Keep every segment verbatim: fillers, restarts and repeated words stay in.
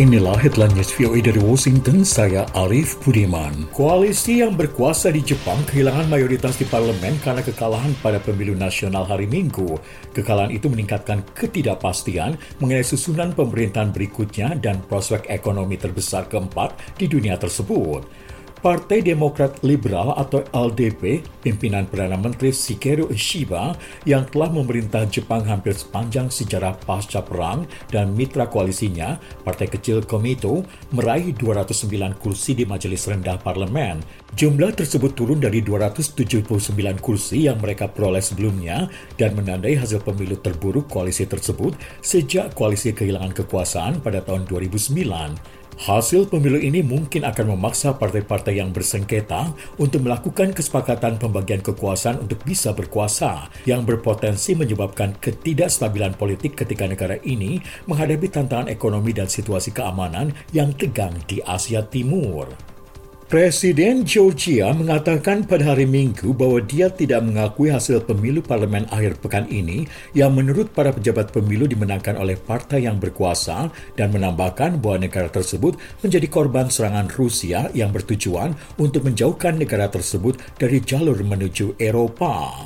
Inilah headline news V O A dari Washington, saya Arif Budiman. Koalisi yang berkuasa di Jepang kehilangan mayoritas di parlemen karena kekalahan pada pemilu nasional hari Minggu. Kekalahan itu meningkatkan ketidakpastian mengenai susunan pemerintahan berikutnya dan prospek ekonomi terbesar keempat di dunia tersebut. Partai Demokrat Liberal atau L D P, pimpinan Perdana Menteri Shigeru Ishiba yang telah memerintah Jepang hampir sepanjang sejarah pasca perang dan mitra koalisinya, Partai Kecil Komeito, meraih dua ratus sembilan kursi di Majelis Rendah Parlemen. Jumlah tersebut turun dari dua ratus tujuh puluh sembilan kursi yang mereka peroleh sebelumnya dan menandai hasil pemilu terburuk koalisi tersebut sejak koalisi kehilangan kekuasaan pada tahun dua ribu sembilan. Hasil pemilu ini mungkin akan memaksa partai-partai yang bersengketa untuk melakukan kesepakatan pembagian kekuasaan untuk bisa berkuasa, yang berpotensi menyebabkan ketidakstabilan politik ketika negara ini menghadapi tantangan ekonomi dan situasi keamanan yang tegang di Asia Timur. Presiden Georgia mengatakan pada hari Minggu bahwa dia tidak mengakui hasil pemilu parlemen akhir pekan ini yang menurut para pejabat pemilu dimenangkan oleh partai yang berkuasa dan menambahkan bahwa negara tersebut menjadi korban serangan Rusia yang bertujuan untuk menjauhkan negara tersebut dari jalur menuju Eropa.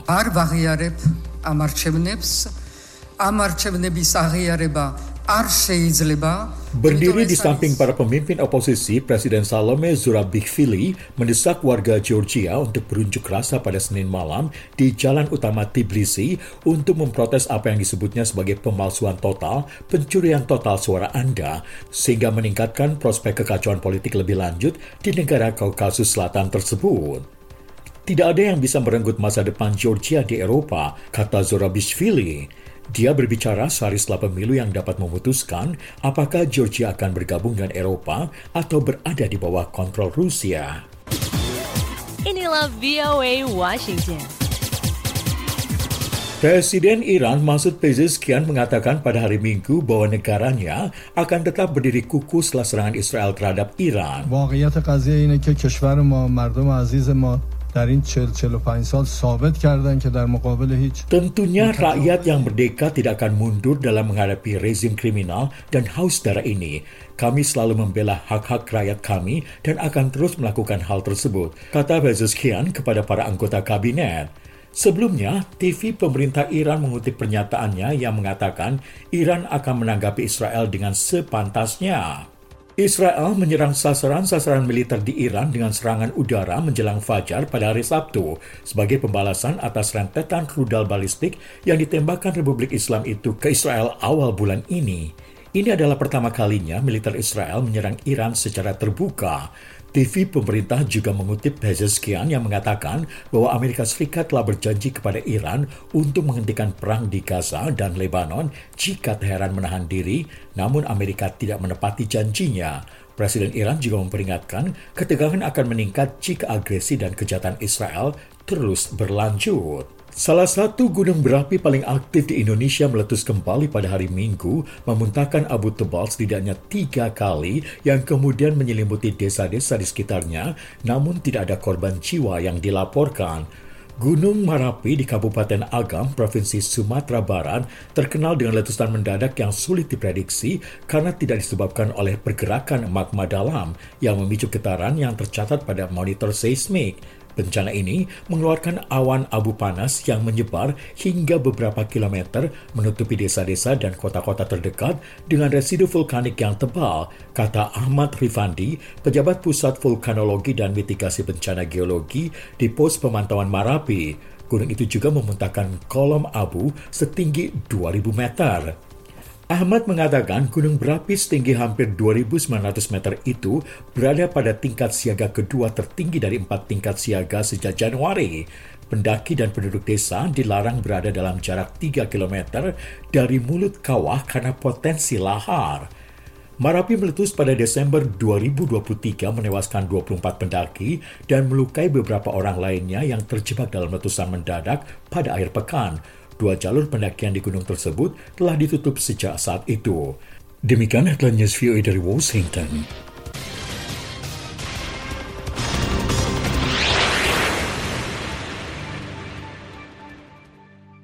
Berdiri di samping para pemimpin oposisi, Presiden Salome Zurabishvili mendesak warga Georgia untuk berunjuk rasa pada Senin malam di jalan utama Tbilisi untuk memprotes apa yang disebutnya sebagai pemalsuan total, pencurian total suara Anda, sehingga meningkatkan prospek kekacauan politik lebih lanjut di negara Kaukasus Selatan tersebut. Tidak ada yang bisa merenggut masa depan Georgia di Eropa, kata Zurabishvili. Dia berbicara sehari setelah pemilu yang dapat memutuskan apakah Georgia akan bergabung dengan Eropa atau berada di bawah kontrol Rusia. Inilah V O A Washington. Presiden Iran Masoud Pezeshkian mengatakan pada hari Minggu bahwa negaranya akan tetap berdiri kukuh setelah serangan Israel terhadap Iran. واقعیت قضیه اینه که کشور ما مردم عزیز ما در این چهل چهل و پنج سال ثابت کردن که در مقابل هیچ. Tentunya rakyat yang merdeka tidak akan mundur dalam menghadapi rezim kriminal dan haus darah ini. Kami selalu membela hak-hak rakyat kami dan akan terus melakukan hal tersebut, kata Pezeshkian kepada para anggota kabinet. Sebelumnya, T V pemerintah Iran mengutip pernyataannya yang mengatakan Iran akan menanggapi Israel dengan sepantasnya. Israel menyerang sasaran-sasaran militer di Iran dengan serangan udara menjelang fajar pada hari Sabtu sebagai pembalasan atas rentetan rudal balistik yang ditembakkan Republik Islam itu ke Israel awal bulan ini. Ini adalah pertama kalinya militer Israel menyerang Iran secara terbuka. T V pemerintah juga mengutip Pezeshkian yang mengatakan bahwa Amerika Serikat telah berjanji kepada Iran untuk menghentikan perang di Gaza dan Lebanon jika Teheran menahan diri, namun Amerika tidak menepati janjinya. Presiden Iran juga memperingatkan ketegangan akan meningkat jika agresi dan kejahatan Israel terus berlanjut. Salah satu gunung berapi paling aktif di Indonesia meletus kembali pada hari Minggu, memuntahkan abu tebal setidaknya tiga kali yang kemudian menyelimuti desa-desa di sekitarnya, namun tidak ada korban jiwa yang dilaporkan. Gunung Merapi di Kabupaten Agam, Provinsi Sumatera Barat, terkenal dengan letusan mendadak yang sulit diprediksi karena tidak disebabkan oleh pergerakan magma dalam yang memicu getaran yang tercatat pada monitor seismik. Bencana ini mengeluarkan awan abu panas yang menyebar hingga beberapa kilometer menutupi desa-desa dan kota-kota terdekat dengan residu vulkanik yang tebal, kata Ahmad Rifandi, pejabat Pusat Vulkanologi dan Mitigasi Bencana Geologi di Pos Pemantauan Marapi. Gunung itu juga memuntahkan kolom abu setinggi dua ribu meter. Ahmad mengatakan gunung berapi setinggi hampir dua ribu sembilan ratus meter itu berada pada tingkat siaga kedua tertinggi dari empat tingkat siaga sejak Januari. Pendaki dan penduduk desa dilarang berada dalam jarak tiga kilometer dari mulut kawah karena potensi lahar. Marapi meletus pada Desember dua ribu dua puluh tiga menewaskan dua puluh empat pendaki dan melukai beberapa orang lainnya yang terjebak dalam letusan mendadak pada akhir pekan. Dua jalur pendakian di gunung tersebut telah ditutup sejak saat itu. Demikian headline news V O A dari Washington.